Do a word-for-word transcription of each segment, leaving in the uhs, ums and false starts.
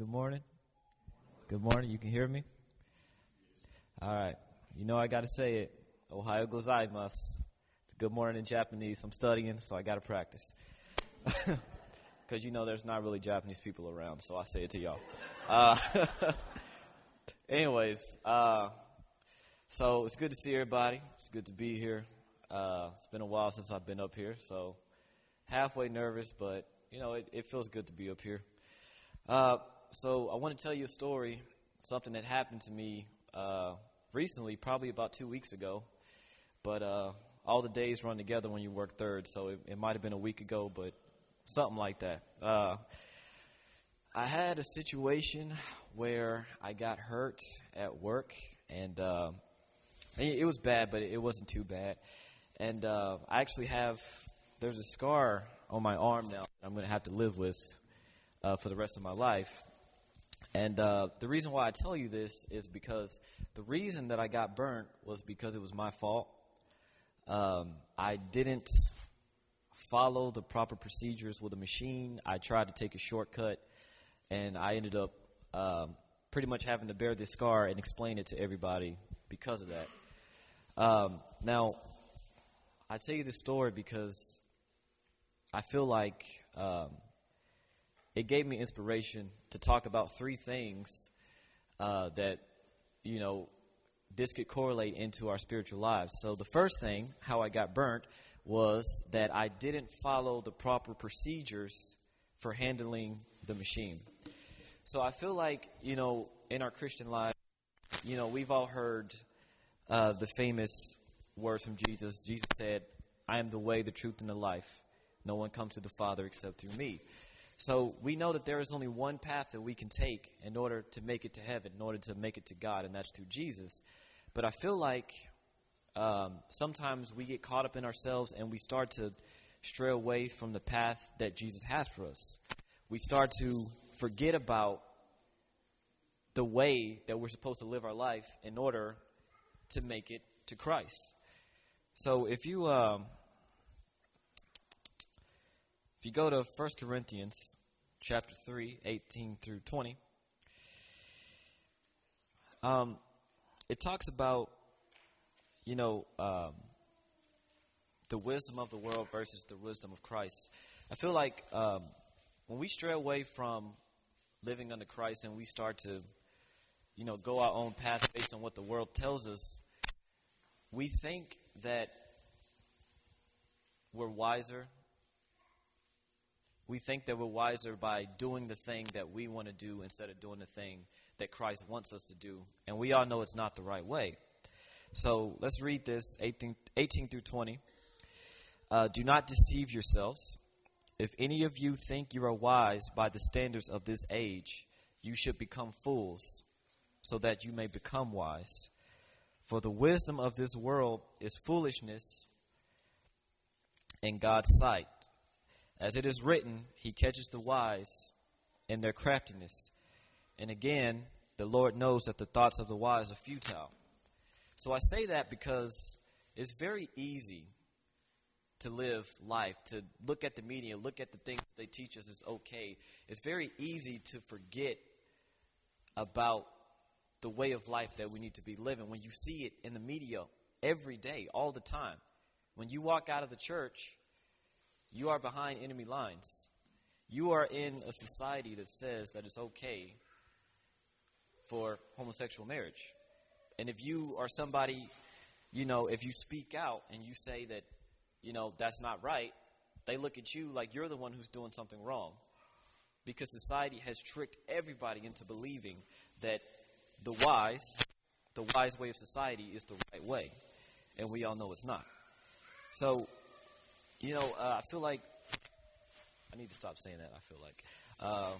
Good morning. Good morning. You can hear me? All right. You know I got to say it. Ohayou gozaimasu. It's good morning in Japanese. I'm studying, so I got to practice. Because, you know, there's not really Japanese people around, so I say it to y'all. Uh, anyways, uh, so it's good to see everybody. It's good to be here. Uh, it's been a while since I've been up here, so halfway nervous, but, you know, it, it feels good to be up here. Uh, so I want to tell you a story, something that happened to me uh, recently, probably about two weeks ago. But uh, all the days run together when you work third, so it, it might have been a week ago, but something like that. Uh, I had a situation where I got hurt at work, and uh, it was bad, but it wasn't too bad. And uh, I actually have, there's a scar on my arm now that I'm going to have to live with uh, for the rest of my life. And uh, the reason why I tell you this is because the reason that I got burnt was because it was my fault. Um, I didn't follow the proper procedures with a machine. I tried to take a shortcut, and I ended up um, pretty much having to bear this scar and explain it to everybody because of that. Um, now, I tell you this story because I feel like um, it gave me inspiration to talk about three things uh, that, you know, this could correlate into our spiritual lives. So the first thing, how I got burnt, was that I didn't follow the proper procedures for handling the machine. So I feel like, you know, in our Christian life, you know, we've all heard uh, the famous words from Jesus. Jesus said, "I am the way, the truth, and the life. No one comes to the Father except through me." So we know that there is only one path that we can take in order to make it to heaven, in order to make it to God, and that's through Jesus. But I feel like um, sometimes we get caught up in ourselves and we start to stray away from the path that Jesus has for us. We start to forget about the way that we're supposed to live our life in order to make it to Christ. So if you um, if you go to First Corinthians chapter three, eighteen through twenty, um, it talks about, you know, um, the wisdom of the world versus the wisdom of Christ. I feel like um, when we stray away from living under Christ and we start to, you know, go our own path based on what the world tells us, we think that we're wiser. We think that we're wiser by doing the thing that we want to do instead of doing the thing that Christ wants us to do. And we all know it's not the right way. So let's read this, eighteen, eighteen through twenty. Uh, Do not deceive yourselves. If any of you think you are wise by the standards of this age, you should become fools, so that you may become wise. For the wisdom of this world is foolishness in God's sight. As it is written, He catches the wise in their craftiness. And again, the Lord knows that the thoughts of the wise are futile. So I say that because it's very easy to live life, to look at the media, look at the things they teach us is okay. It's very easy to forget about the way of life that we need to be living when you see it in the media every day, all the time. When you walk out of the church, you are behind enemy lines. You are in a society that says that it's okay for homosexual marriage. And if you are somebody, you know, if you speak out and you say that, you know, that's not right, they look at you like you're the one who's doing something wrong. Because society has tricked everybody into believing that the wise, the wise way of society is the right way. And we all know it's not. So, you know, uh, I feel like, I need to stop saying that, I feel like. Uh,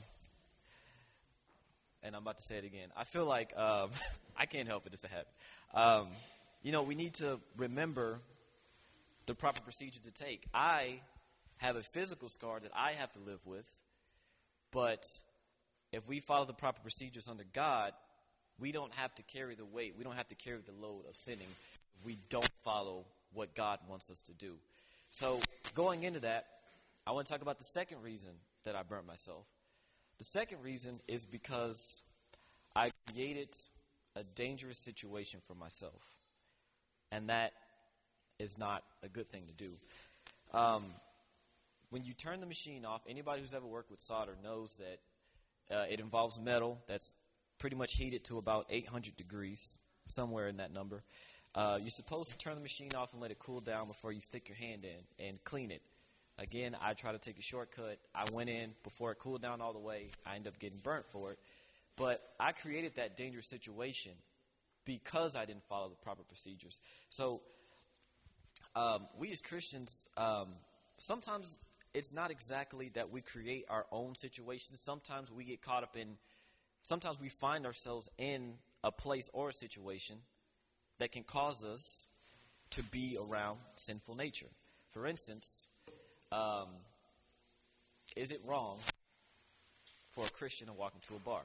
and I'm about to say it again. I feel like, um, I can't help it, it's a habit. Um, you know, we need to remember the proper procedure to take. I have a physical scar that I have to live with, but if we follow the proper procedures under God, we don't have to carry the weight, we don't have to carry the load of sinning if we don't follow what God wants us to do. So going into that, I want to talk about the second reason that I burnt myself. The second reason is because I created a dangerous situation for myself. And that is not a good thing to do. Um, when you turn the machine off, anybody who's ever worked with solder knows that uh, it involves metal that's pretty much heated to about eight hundred degrees, somewhere in that number. Uh, you're supposed to turn the machine off and let it cool down before you stick your hand in and clean it. Again, I try to take a shortcut. I went in before it cooled down all the way. I ended up getting burnt for it. But I created that dangerous situation because I didn't follow the proper procedures. So um, we as Christians, um, sometimes it's not exactly that we create our own situations. Sometimes we get caught up in, sometimes we find ourselves in a place or a situation that can cause us to be around sinful nature. For instance, um, is it wrong for a Christian to walk into a bar?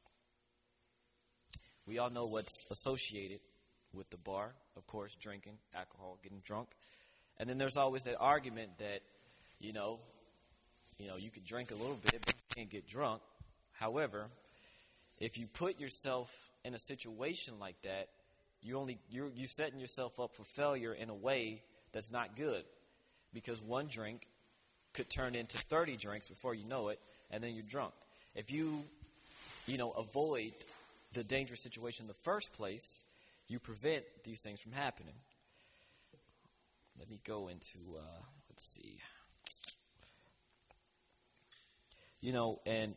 We all know what's associated with the bar, of course, drinking, alcohol, getting drunk. And then there's always that argument that, you know, you know, you can drink a little bit, but you can't get drunk. However, if you put yourself in a situation like that, you only you're you setting yourself up for failure in a way that's not good, because one drink could turn into thirty drinks before you know it, and then you're drunk. If you, you know, avoid the dangerous situation in the first place, you prevent these things from happening. Let me go into, uh, let's see. You know, and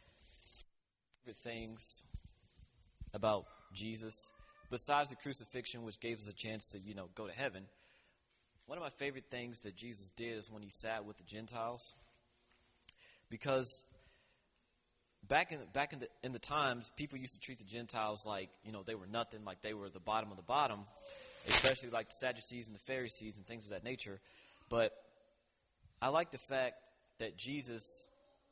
things about Jesus, besides the crucifixion, which gave us a chance to, you know, go to heaven, one of my favorite things that Jesus did is when he sat with the Gentiles. Because back in back in the in the times, people used to treat the Gentiles like, you know, they were nothing, like they were the bottom of the bottom, especially like the Sadducees and the Pharisees and things of that nature. But I like the fact that Jesus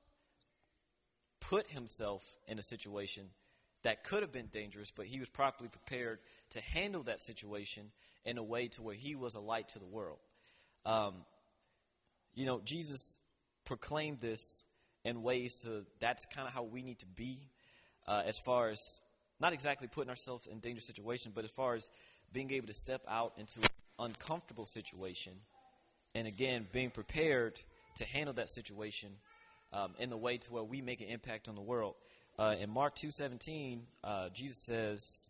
put himself in a situation that could have been dangerous, but he was properly prepared to handle that situation in a way to where he was a light to the world. Um, you know, Jesus proclaimed this in ways to, that's kind of how we need to be uh, as far as, not exactly putting ourselves in dangerous situation, but as far as being able to step out into an uncomfortable situation, and again, being prepared to handle that situation um, in the way to where we make an impact on the world. Uh, in Mark two seventeen, uh, Jesus says,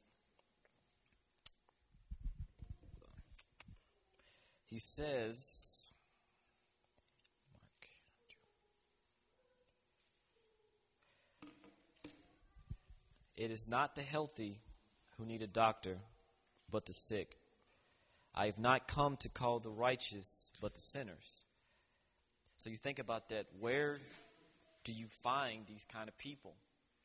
he says, Mark, it is not the healthy who need a doctor, but the sick. I have not come to call the righteous, but the sinners. So you think about that. Where do you find these kind of people?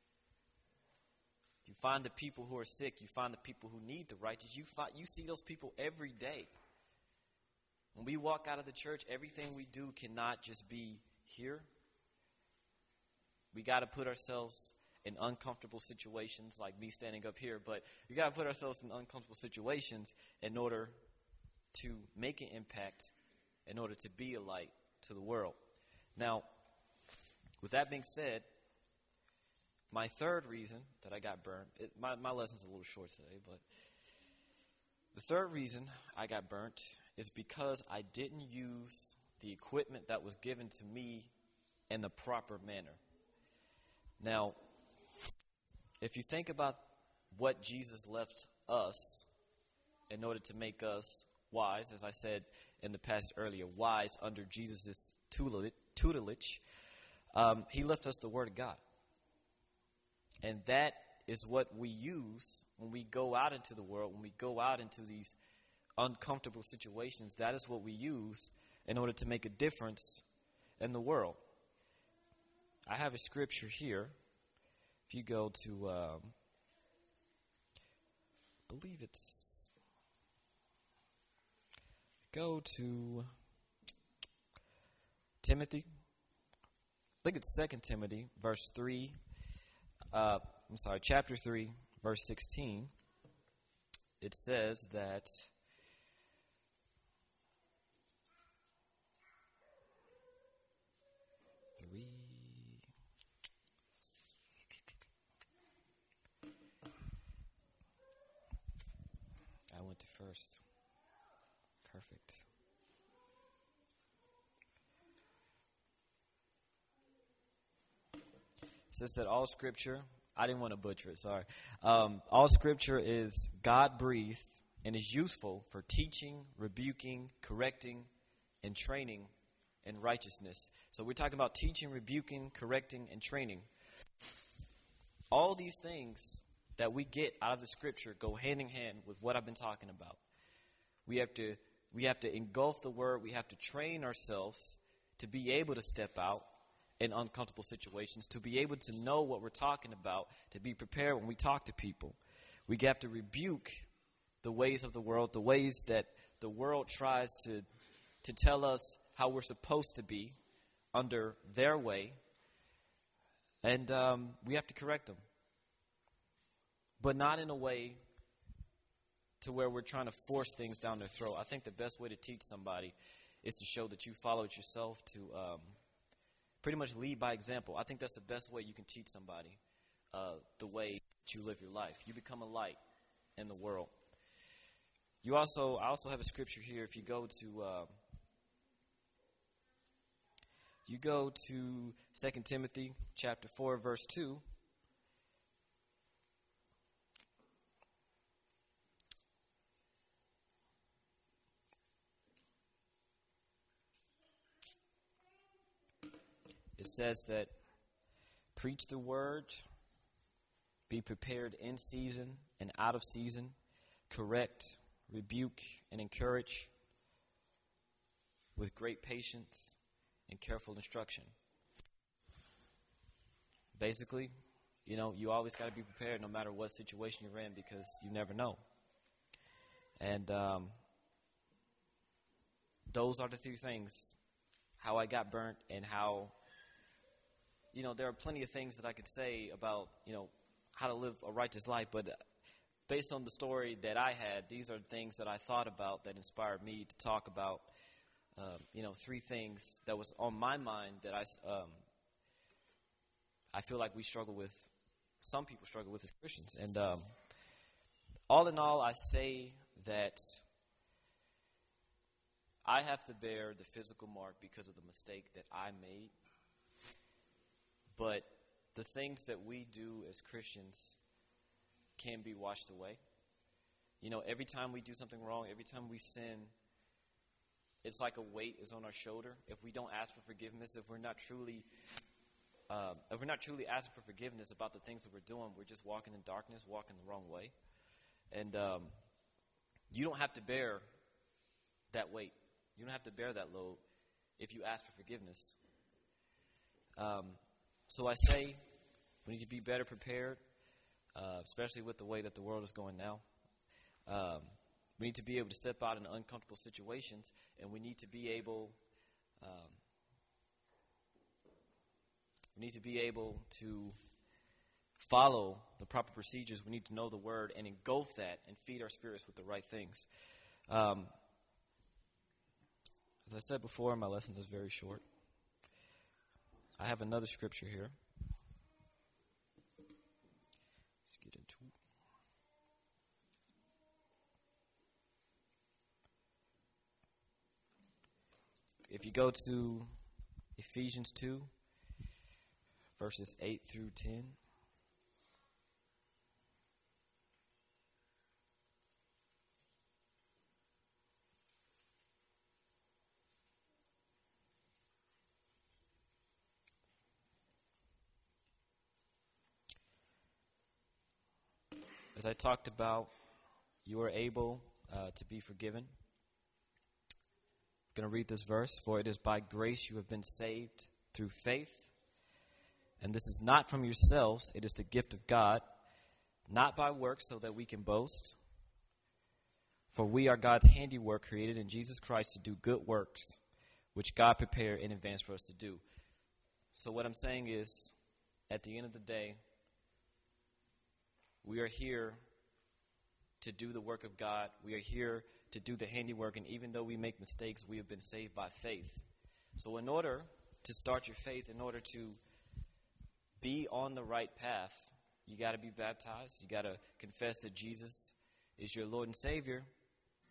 You find the people who are sick. You find the people who need the righteous. You find, you see those people every day. When we walk out of the church, everything we do cannot just be here. We got to put ourselves in uncomfortable situations, like me standing up here. But we got to put ourselves in uncomfortable situations in order to make an impact, in order to be a light to the world. Now, with that being said, my third reason that I got burnt, it, my, my lesson's a little short today, but the third reason I got burnt is because I didn't use the equipment that was given to me in the proper manner. Now, if you think about what Jesus left us in order to make us wise, as I said in the passage earlier, wise under Jesus' tutelage, um, he left us the Word of God. And that is what we use when we go out into the world, when we go out into these uncomfortable situations. That is what we use in order to make a difference in the world. I have a scripture here. If you go to, um, I believe it's, go to Timothy. I think it's Second Timothy, verse three. Uh, I'm sorry, chapter three, verse sixteen. It says that three first. Perfect. It says that all scripture, I didn't want to butcher it, sorry. Um, all scripture is God-breathed and is useful for teaching, rebuking, correcting, and training in righteousness. So we're talking about teaching, rebuking, correcting, and training. All these things that we get out of the scripture go hand in hand with what I've been talking about. We have to we have to engulf the word. We have to train ourselves to be able to step out in uncomfortable situations, to be able to know what we're talking about, to be prepared when we talk to people. We have to rebuke the ways of the world, the ways that the world tries to to tell us how we're supposed to be under their way. And um, we have to correct them. But not in a way to where we're trying to force things down their throat. I think the best way to teach somebody is to show that you follow it yourself, to um, pretty much lead by example. I think that's the best way you can teach somebody uh, the way that you live your life. You become a light in the world. You also, I also have a scripture here. If you go to, uh, you go to Second Timothy chapter four, verse two. It says that preach the word, be prepared in season and out of season, correct, rebuke, and encourage with great patience and careful instruction. Basically, you know, you always got to be prepared no matter what situation you're in, because you never know. And um, those are the three things, how I got burnt and how, you know, there are plenty of things that I could say about, you know, how to live a righteous life, but based on the story that I had, these are things that I thought about that inspired me to talk about, uh, you know, three things that was on my mind that I, um, I feel like we struggle with, some people struggle with as Christians. And um, all in all, I say that I have to bear the physical mark because of the mistake that I made. But the things that we do as Christians can be washed away. You know, every time we do something wrong, every time we sin, it's like a weight is on our shoulder. If we don't ask for forgiveness, if we're not truly, um, if we're not truly asking for forgiveness about the things that we're doing, we're just walking in darkness, walking the wrong way. And um, you don't have to bear that weight. You don't have to bear that load if you ask for forgiveness. Um, so I say we need to be better prepared. Uh, especially with the way that the world is going now. Um, we need to be able to step out in uncomfortable situations, and we need to be able um, we need to be able to follow the proper procedures. We need to know the word and engulf that and feed our spirits with the right things. Um, as I said before, my lesson is very short. I have another scripture here. Let's get into it. If you go to Ephesians two, verses eight through ten. As I talked about, you are able uh, to be forgiven. I'm going to read this verse. For it is by grace you have been saved through faith. And this is not from yourselves. It is the gift of God, not by works so that we can boast. For we are God's handiwork, created in Jesus Christ to do good works, which God prepared in advance for us to do. So what I'm saying is, at the end of the day, we are here to do the work of God. We are here to do the handiwork. And even though we make mistakes, we have been saved by faith. So in order to start your faith, in order to be on the right path, you got to be baptized. You got to confess that Jesus is your Lord and Savior.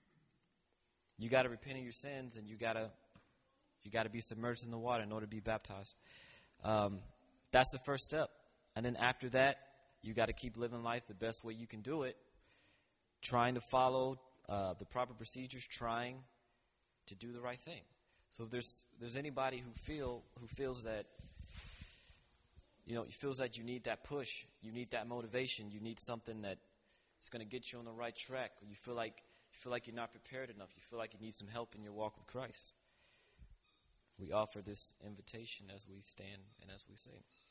you got to repent of your sins, and you got to you got to be submerged in the water in order to be baptized. Um, that's the first step. And then after that, you got to keep living life the best way you can do it, trying to follow uh, the proper procedures, trying to do the right thing. So if there's there's anybody who feel who feels that you know feels that you need that push, you need that motivation, you need something that is going to get you on the right track, or you feel like you feel like you're not prepared enough, you feel like you need some help in your walk with Christ, we offer this invitation as we stand and as we sing.